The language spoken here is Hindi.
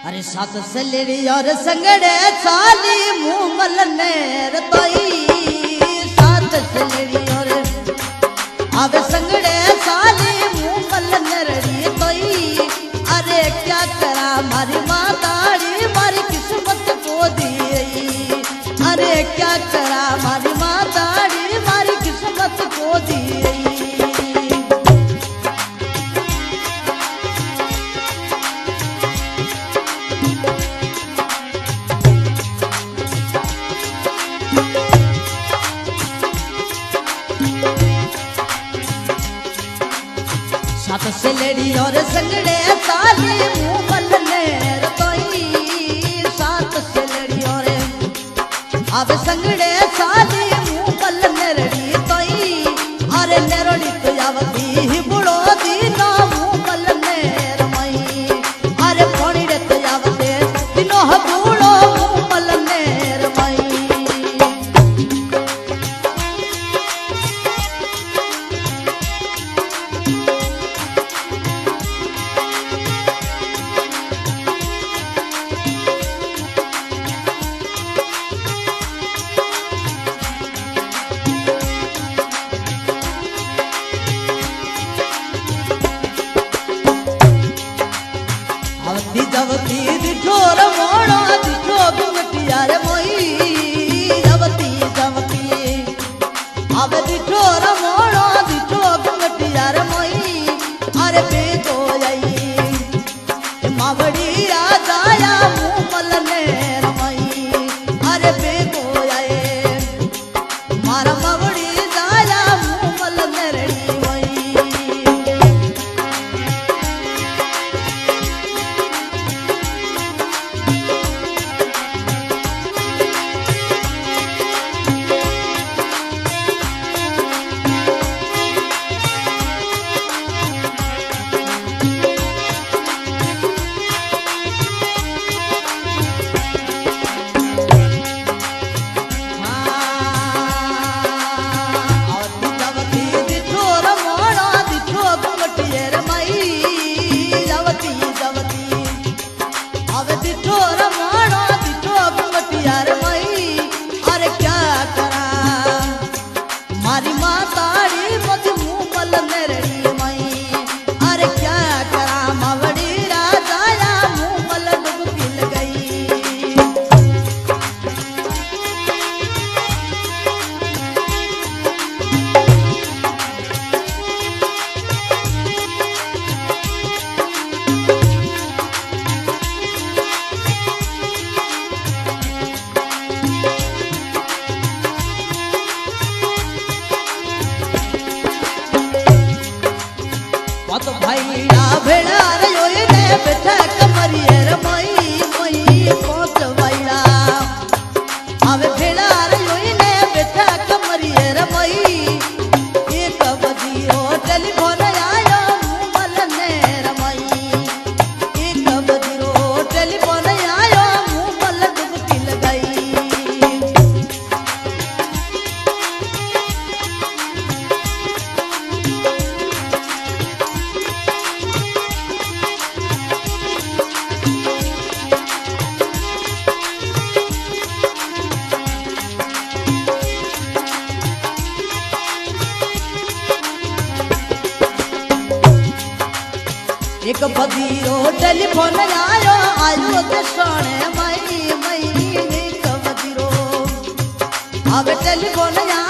अरे सात सलेरी और संगड़े साली मुंह मलने रतोई सात सलेरी और आवे संगड़े साली मुंह मलने रड़ी तोई। अरे क्या करा मारी माताड़ी मारी किस्मत को दी। अरे क्या करा मारी माताड़ी मारी किस्मत को दी। सात सलेरी और संगड़े साली मुंह मलने रतोई सात सलेरी और अब संगड़े साली मुंह मलने रड़ी तोई। अरे नेरोड़ी तो आवती ही बुड़ो दीनो मुंह मलने रमई। अरे फोड़ी रे तो आवते दिनो बुड़ो मुंह मलने रमई। जवती दिठोर मोड़ा दिठो गुमटिया रे मोई जवती जवती अब दिठोर मोड़ा दिठो गुमटिया रे मोई। अरे बेगो आई मावड़ी आ जाया मुंह मलने रमई। अरे बेगो आए मारा मावड़ी जाया मुंह मलने रड़ी मोई। मारी माताड़ी मत मुंह मलने रड़ी मई। अरे क्या करा मावड़ी राजाया मुंह मल डुबकी लगई। तो भैया भेड़ा रे ओए ने बैठा कमरिए रे मोई मोई पोत भैया आवे भेड़ा रे ओए ने बैठा कमरिए रे मोई। एक बजियो टेलीफोन आयो मुंह मलने रे मोई। एक बजियो टेलीफोन आयो मुंह मल डुबकी लगाई। एक बदियो टेलीफोन आयो आयो के सोने मई मई एक बदिरो अब टेलीफोन